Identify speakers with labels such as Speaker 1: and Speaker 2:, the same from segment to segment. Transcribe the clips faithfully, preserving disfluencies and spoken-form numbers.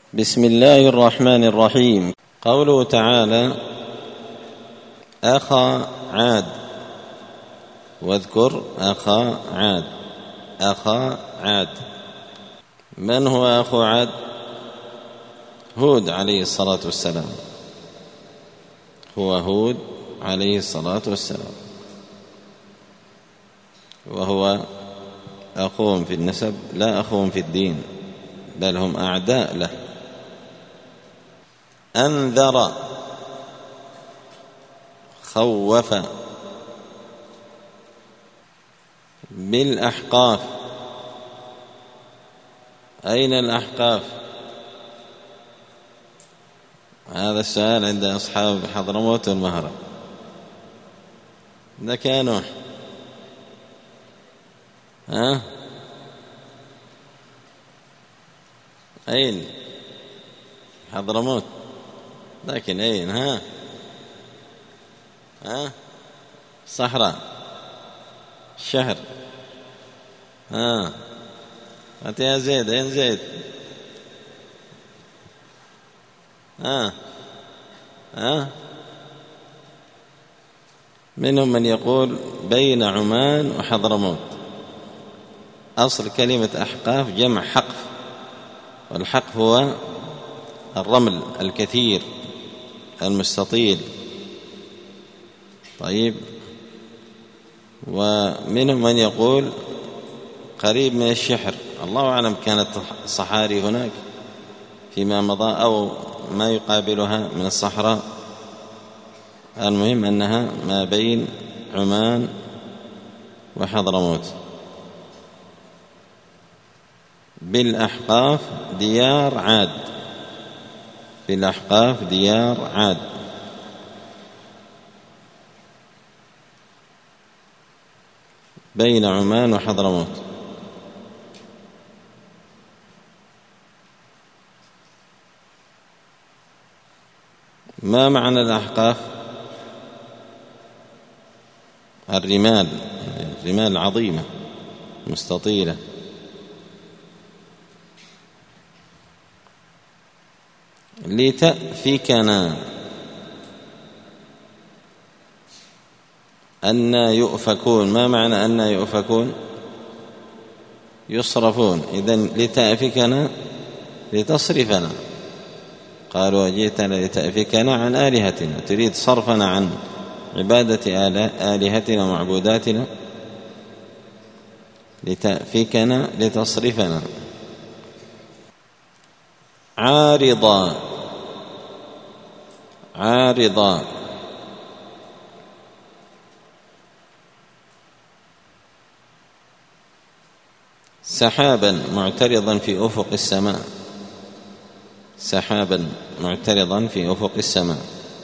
Speaker 1: بسم الله الرحمن الرحيم. قوله تعالى: أخا عاد، واذكر أخا عاد. أخا عاد، من هو أخو عاد؟ هود عليه الصلاة والسلام، هو هود عليه الصلاة والسلام، وهو أخوهم في النسب لا أخوهم في الدين، بل هم أعداء له. أنذر، خوف. بالأحقاف، أين الأحقاف؟ هذا السؤال عند أصحاب حضرموت والمهرة. ده كانوا ها أين؟ حضرموت، لكن أين؟ ها ها صحراء، الشهر. ها أنت يا زيد، أين زيد؟ ها ها منهم من يقول بين عمان وحضرموت. أصل كلمة أحقاف جمع حقف، والحقف هو الرمل الكثير المستطيل. طيب، ومنهم من يقول قريب من الشحر، الله أعلم كانت الصحاري هناك فيما مضى أو ما يقابلها من الصحراء. المهم أنها ما بين عمان وحضرموت. بالأحقاف ديار عاد، بالأحقاف ديار عاد. بين عمان وحضرموت. ما معنى الأحقاف؟ الرمال، الرمال عظيمة مستطيلة. لتأفكنا، أن يؤفكون. ما معنى أن يؤفكون؟ يصرفون. إذن لتأفكنا لتصرفنا. قالوا أجئتنا لتأفكنا عن آلهتنا، تريد صرفنا عن عبادة آلهتنا ومعبوداتنا. لتأفكنا لتصرفنا. عارضا، عارضا. سحابا معترضا في أفق السماء، سحابا معترضا في أفق السماء.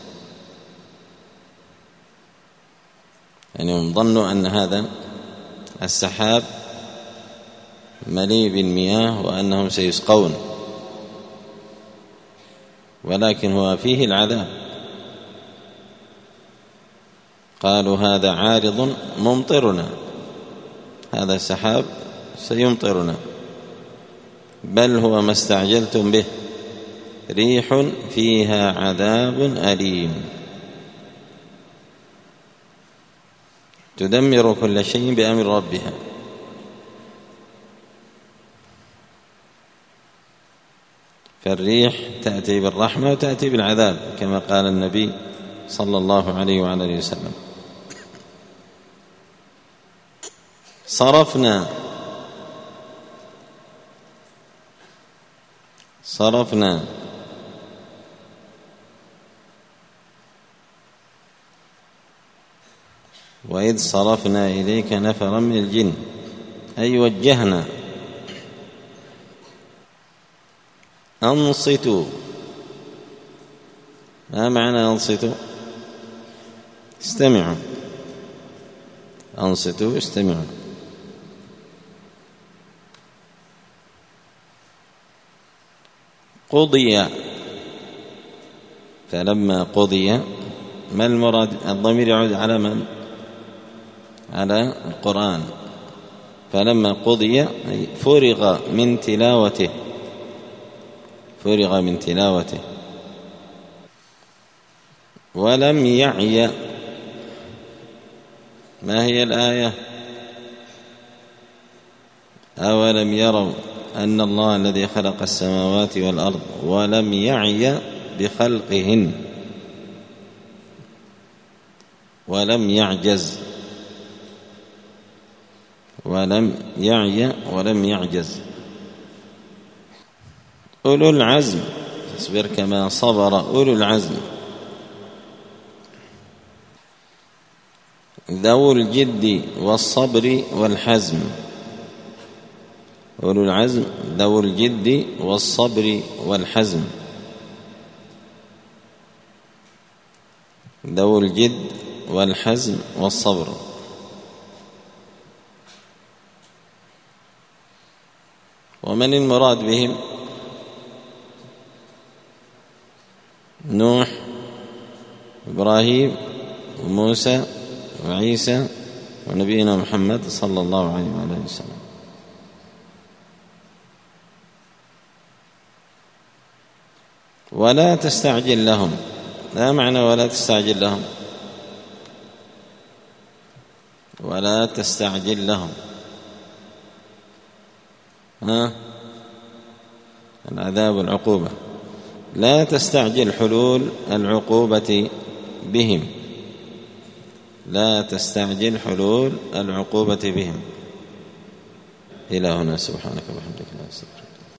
Speaker 1: يعني هم ظنوا أن هذا السحاب مليء بالمياه وأنهم سيسقون، ولكن هو فيه العذاب. قالوا هذا عارض ممطرنا، هذا السحاب سيمطرنا، بل هو ما استعجلتم به، ريح فيها عذاب أليم تدمر كل شيء بأمر ربها. فالريح تأتي بالرحمة وتأتي بالعذاب كما قال النبي صلى الله عليه وعلى آله وسلم. صرفنا، صرفنا. وإذ صرفنا إليك نفرا من الجن، أي وجهنا. أنصتوا، ما معنى أنصتوا؟ استمعوا، أنصتوا استمعوا. قضي، فلما قضي، ما المراد؟ الضمير يعود على من؟ على القرآن. فلما قضي أي فرغ من تلاوته، فرغ من تلاوته. ولم يعي، ما هي الآية؟ أولم يروا أن الله الذي خلق السماوات والأرض ولم يعي بخلقهن ولم يعجز، ولم يعي ولم يعجز. أولو العزم، اصبر كما صبر أولو العزم، ذو الجد والصبر والحزم. أولو العزم ذو الجد والصبر والحزم، ذو الجد والحزم والصبر. ومن المراد بهم؟ نوح، إبراهيم، وموسى، وعيسى، ونبينا محمد صلى الله عليه وآله وسلم. ولا تستعجل لهم، لا معنى ولا تستعجل لهم؟ ولا تستعجل لهم، ها العذاب والعقوبة. لا تستعجل حلول العقوبة بهم، لا تستعجل حلول العقوبة بهم. إلى هنا، سبحانك وبحمدك لا أستغفرك.